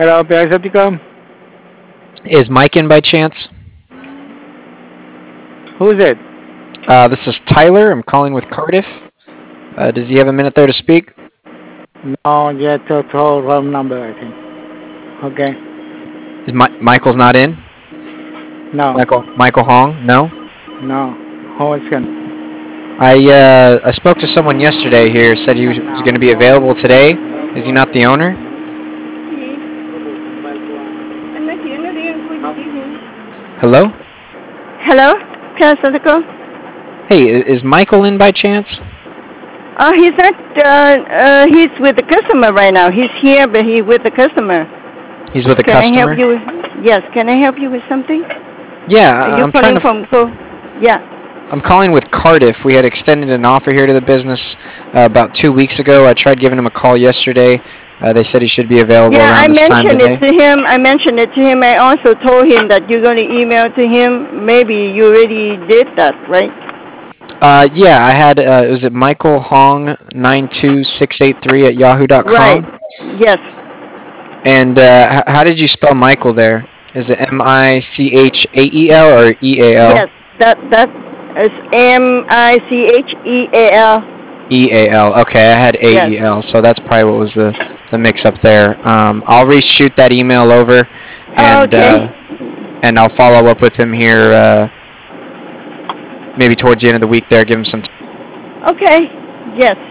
Hello, Parasopticum. Is Mike in by chance? Who's it? This is Tyler. I'm calling with Cardiff. Does he have a minute there to speak? No, yeah, total wrong number, I think. Okay. Is Michael's not in? No, Michael Hong? No. no. Who is it? I spoke to someone yesterday here. Said he was going to be available today. Is he not the owner? Hello. Hello, Parasitical. Hey, is Michael in by chance? He's not. He's with the customer right now. He's here, but he's with the customer. He's with a Can customer. I help you? Yes. Can I help you with something? Yeah, Are you I'm trying calling to. from? Yeah. I'm calling with Cardiff. We had extended an offer here to the business about 2 weeks ago. I tried giving him a call yesterday. They said he should be available Yeah, I around this time mentioned today. it to him. I also told him that you're going to email to him. Maybe you already did that, right? Yeah, I had. Was it Michael Hong 92683 at Right. yahoo.com? Yes. And how did you spell Michael there? Is it Michael or Eal? Yes. That is Micheal. Eal. Okay, I had Yes. Ael, so that's probably what was the mix up there. I'll reshoot that email over, and Okay. and I'll follow up with him here maybe towards the end of the week. There, give him some. Okay. Yes.